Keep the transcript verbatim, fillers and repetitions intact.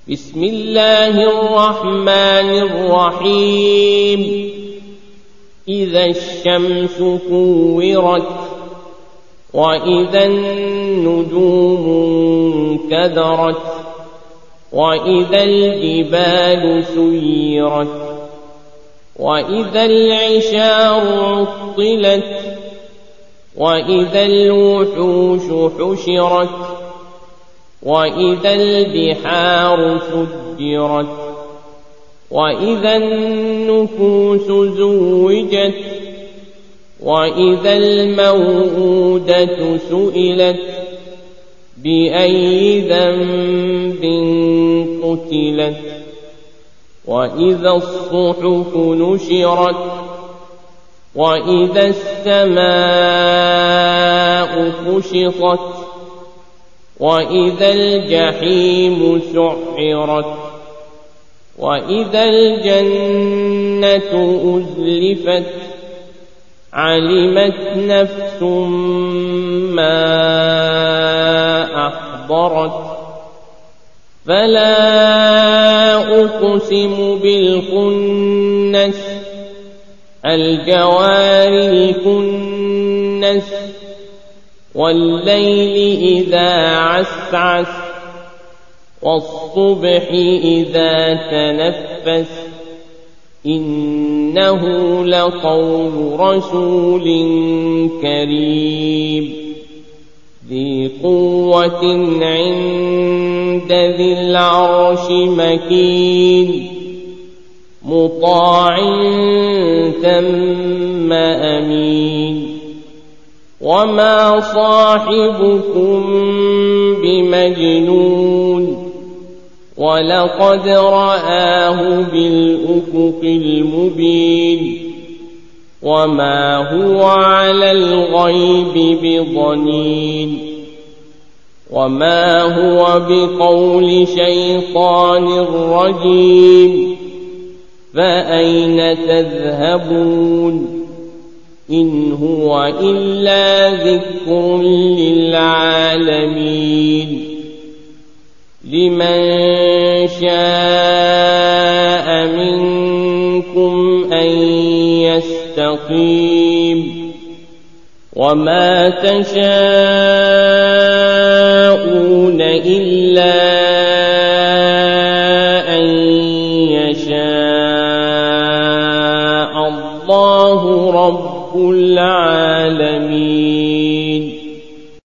بسم الله الرحمن الرحيم إذا الشمس كورت وإذا النجوم انكدرت وإذا الجبال سيرت وإذا العشار عطلت وإذا الوحوش حشرت وإذا البحار سجرت وإذا النفوس زوجت وإذا الموءودة سئلت بأي ذنب قتلت وإذا الصحف نشرت وإذا السماء كشطت وإذا الجحيم سعرت وإذا الجنة أزلفت علمت نفس ما أحضرت فلا أقسم بالخنس الجوار الكنس والليل إذا عسعس والصبح إذا تنفس إنه لقول رسول كريم ذي قوة عند ذي العرش مكين مطاع ثم أمين وما صاحبكم بمجنون ولقد رآه بالأفق المبين وما هو على الغيب بضنين وما هو بقول شيطان رجيم فأين تذهبون إن هو إلا ذكر للعالمين لمن شاء منكم أن يستقيم وما تشاءون